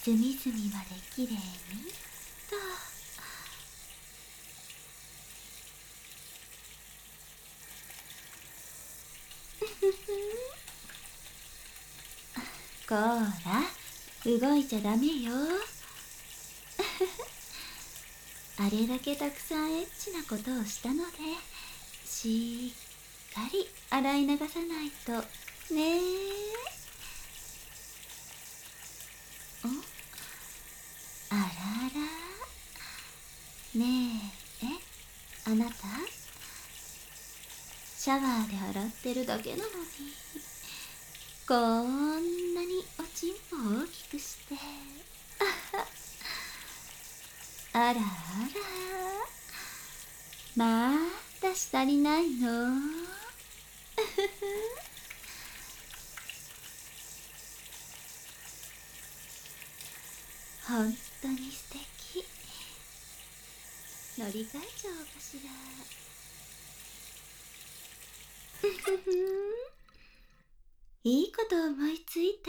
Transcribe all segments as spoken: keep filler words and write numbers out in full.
隅々まできれいにと。こーら、動いちゃダメよ。あれだけたくさんエッチなことをしたので、しっかり洗い流さないとねえ。ん？あらあら。ねえ、え、あなた？シャワーで洗ってるだけなのに、こんなにおちんぽを大きくして。あらあら。まだ足りないの？本当に素敵。乗り換えちゃおうかしら。いいこと思いついた。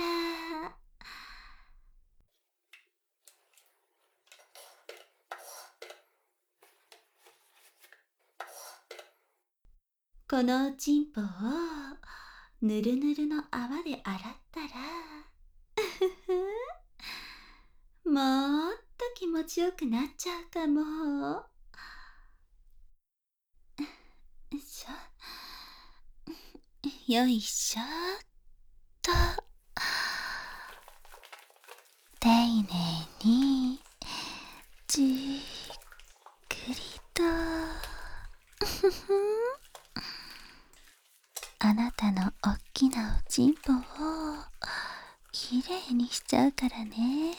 このおちんぽをぬるぬるの泡で洗ったら、もっと気持ちよくなっちゃうかも。よいしょ。よいしょっと。丁寧にじっくりと。あなたのおっきなおちんぽをきれいにしちゃうからね。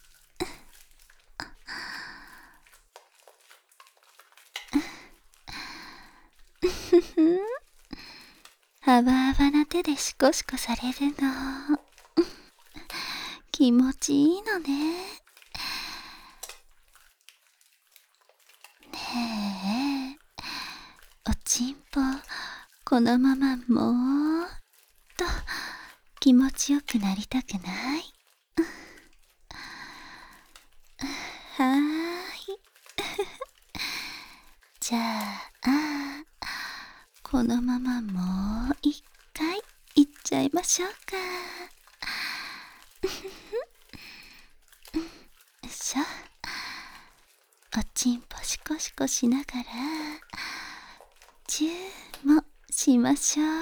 あばあばな手でシコシコされるの気持ちいいのね。ねえ、おちんぽこのままもっと気持ちよくなりたくない？はーい。じゃあこのままもう一回いっちゃいましょうか。よいしょ。おちんぽシコシコしながらチューもしましょう。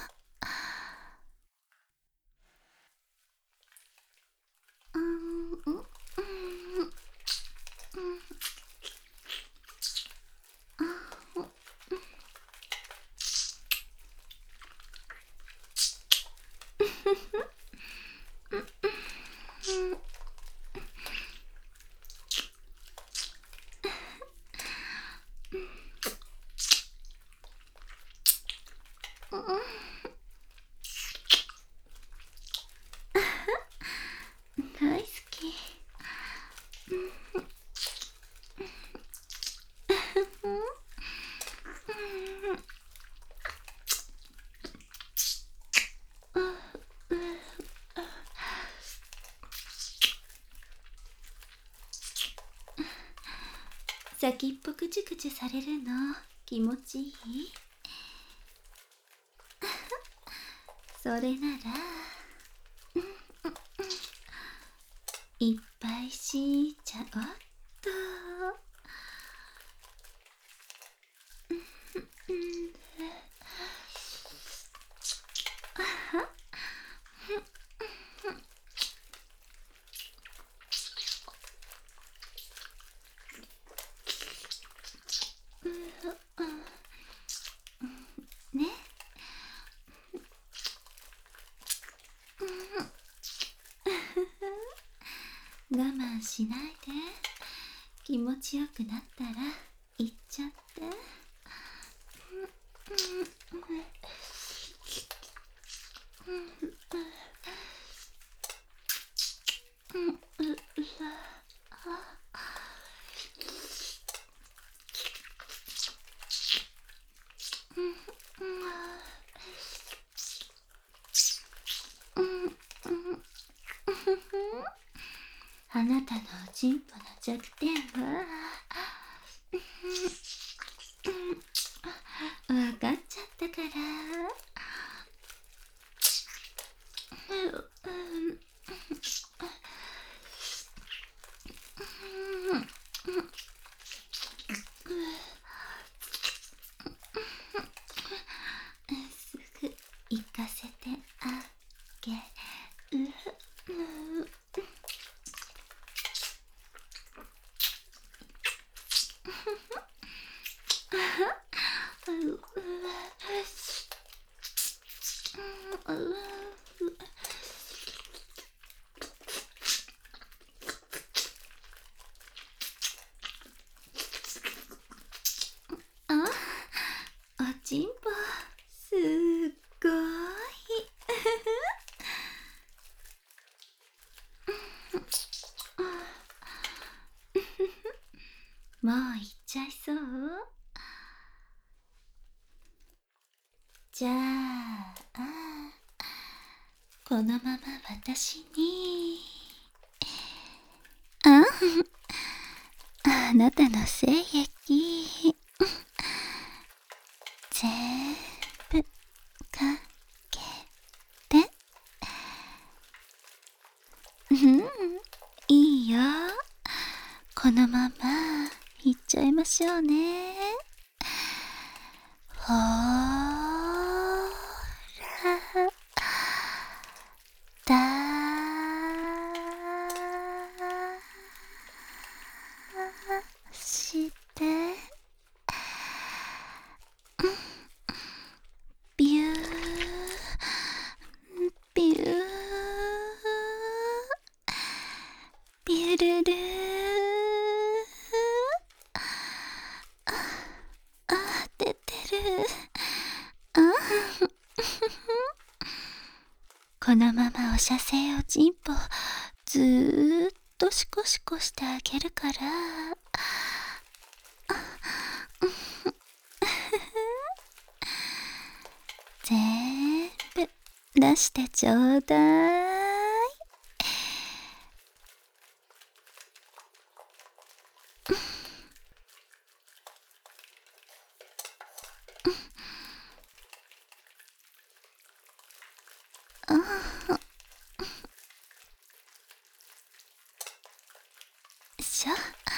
うんうんうん大好き。先っぽくちゅくちゅされるの気持ちいい？それならいっぱいしちゃおっと。ね。我慢しないで。気持ちよくなったら行っちゃって。 あなたのおちんぽの弱点はわかっちゃったから。すぐ行かせてあげる。あ、おちんぽすっごい。もう行っちゃいそう？じゃあこのまま私に。ああなたの精液全部かけて。うんいいよ、このままいっちゃいましょうね。ほーらだしてビュービュービュルルー。あ、出てる。あこのままお射精おちんぽずーっとシコシコしてあげるから。全部出してちょうだい。しょ。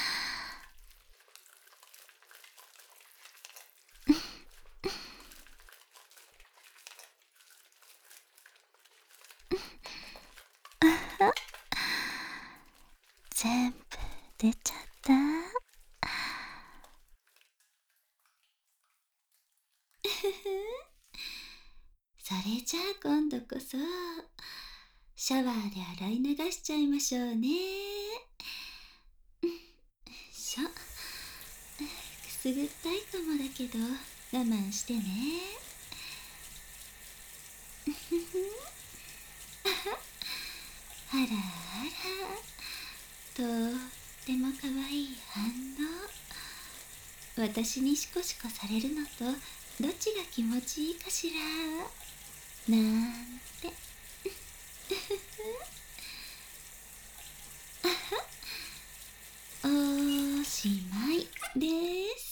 全部出ちゃった。それじゃあ今度こそシャワーで洗い流しちゃいましょうね。しょ。くすぐったいかもだけど我慢してね。あらあら、とってもかわいい反応。私にシコシコされるのとどっちが気持ちいいかしらなんて。おしまいです。